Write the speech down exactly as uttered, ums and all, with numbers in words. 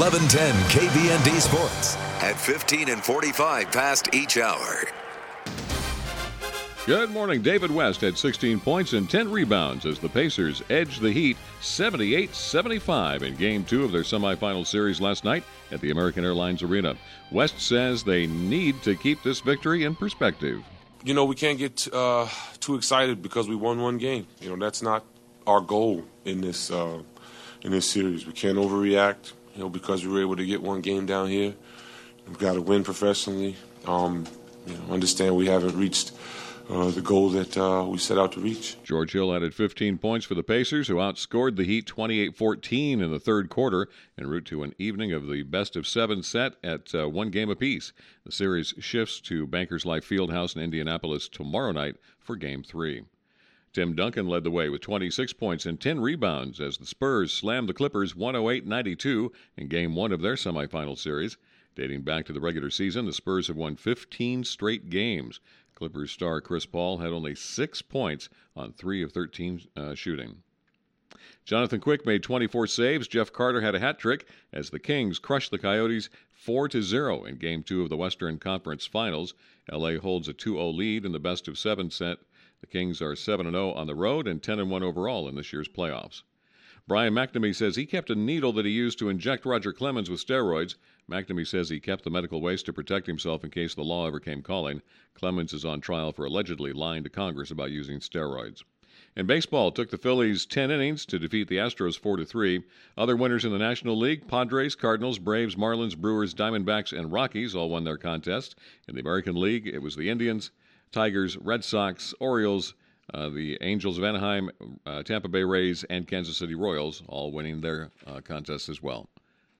eleven ten K B N D Sports at fifteen and forty-five past each hour. Good morning. David West had sixteen points and ten rebounds as the Pacers edged the Heat seventy-eight seventy-five in Game two of their semifinal series last night at the American Airlines Arena. West says they need to keep this victory in perspective. You know, we can't get uh, too excited because we won one game. You know, that's not our goal in this uh, in this series. We can't overreact, you know, because we were able to get one game down here. We've got to win professionally. Um, you know, understand we haven't reached Uh, the goal that uh, we set out to reach. George Hill added fifteen points for the Pacers, who outscored the Heat twenty-eight fourteen in the third quarter en route to an evening of the best-of-seven set at uh, one game apiece. The series shifts to Bankers Life Fieldhouse in Indianapolis tomorrow night for Game three. Tim Duncan led the way with twenty-six points and ten rebounds as the Spurs slammed the Clippers one oh eight ninety-two in Game one of their semifinal series. Dating back to the regular season, the Spurs have won fifteen straight games. Clippers star Chris Paul had only six points on three of thirteen uh, shooting. Jonathan Quick made twenty-four saves. Jeff Carter had a hat trick as the Kings crushed the Coyotes four to zero in Game two of the Western Conference Finals. L A holds a two oh lead in the best-of-seven set. The Kings are seven and oh on the road and ten and one overall in this year's playoffs. Brian McNamee says he kept a needle that he used to inject Roger Clemens with steroids. McNamee says he kept the medical waste to protect himself in case the law ever came calling. Clemens is on trial for allegedly lying to Congress about using steroids. And baseball took the Phillies ten innings to defeat the Astros four to three. Other winners in the National League, Padres, Cardinals, Braves, Marlins, Brewers, Diamondbacks, and Rockies all won their contest. In the American League, it was the Indians, Tigers, Red Sox, Orioles, Uh, the Angels of Anaheim, uh, Tampa Bay Rays, and Kansas City Royals all winning their uh, contests as well.